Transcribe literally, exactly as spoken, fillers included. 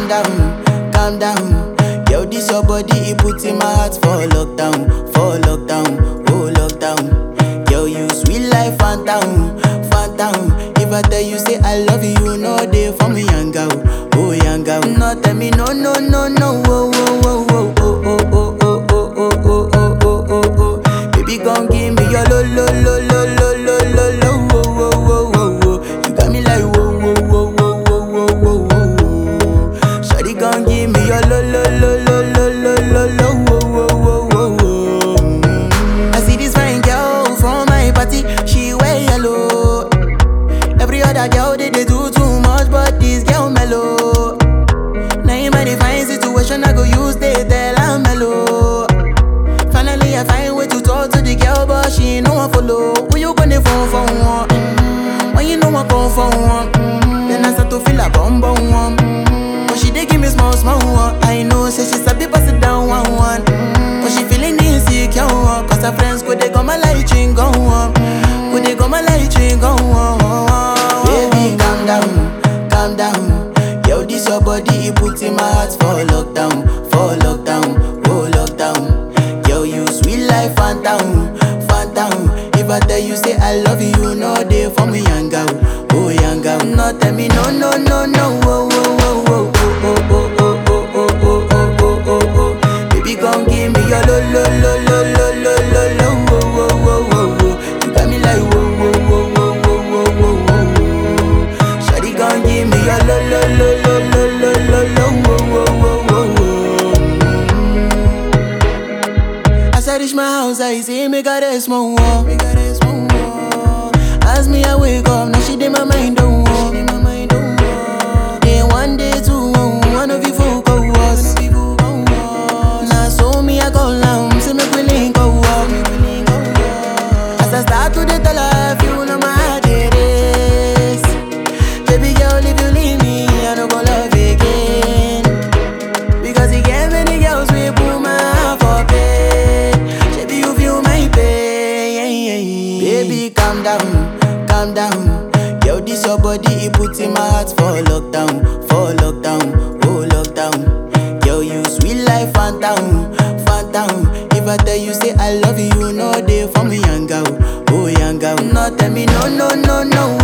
down, calm down. Yo, this your body, it puts in my heart for lockdown, for lockdown, oh lockdown. Yo, you sweet life, phantom, phantom. If I tell you say I love you, you know they for me, young girl, oh young girl. No tell me no, no, no, no, oh, oh, oh, oh, oh, oh, oh, oh, oh, oh, oh, oh, oh, oh. Baby, gon' give me your lo, lo, lo, lo, lo, lo, lo, lo, oh, oh, oh, oh, oh. You got me like whoa, whoa, whoa, whoa, whoa, whoa, whoa, whoa. Shawty gon' give me your lo, lo, lo, lo, lo, lo, lo, lo, oh, oh, oh, oh, oh. I see this fine girl from my party, she wear yellow. Every other girl they, they do too much, but this girl mellow. Now in my fine situation, I go use they tell I'm mellow. Finally I find way to talk to the girl, but she ain't no one follow. Who you gonna phone for one? Mm-hmm. When you know I come for one, mm-hmm. Then I start to feel a bum bum one. Mm-hmm. But she dey give me small small one. I know say she sabi pass it down one one. Mm-hmm. But she feeling insecure one, cause her friends go they go my light ring go on. Go they go my light ring go on. Baby calm down, calm down. Yo, this your body, it puts in my heart for lockdown, for lockdown, oh lockdown. Yo, you sweet life, phantom, phantom. If I tell you say I love you, you know they for me, young girl, oh young girl. No tell me no, no, no, no, oh, oh, oh, oh, oh, oh, oh, oh, oh, oh, oh, oh, oh, oh. Baby, gon' give me your lo, lo, lo, lo, lo, lo, lo, lo, oh, oh, oh, oh, oh. You got me like whoa, whoa, whoa, whoa, whoa, whoa, whoa, whoa. Shawty gon' give me your lo, lo, lo, lo, lo, lo, lo, lo, oh, oh, oh, oh, oh. As I reach my house, I see me got a small wall. Me got a small wall. As me I wake up, now she did my mind don't walk. Then one day two, one of you folk go was. Now so me I go down, see me willing go walk. As I start to the tell her, you know my heart it is. Baby girl, if you leave me, I don't go love again. Because you gave many girls we put my heart for pain. Baby, you feel my pain. Baby, calm down, calm down. Yo, this your body, it puts in my heart for lockdown, for lockdown, oh lockdown. Yo, you sweet life, phantom, phantom. If I tell you say I love you, you know they for me, young girl, oh young girl. No tell me no, no, no, no.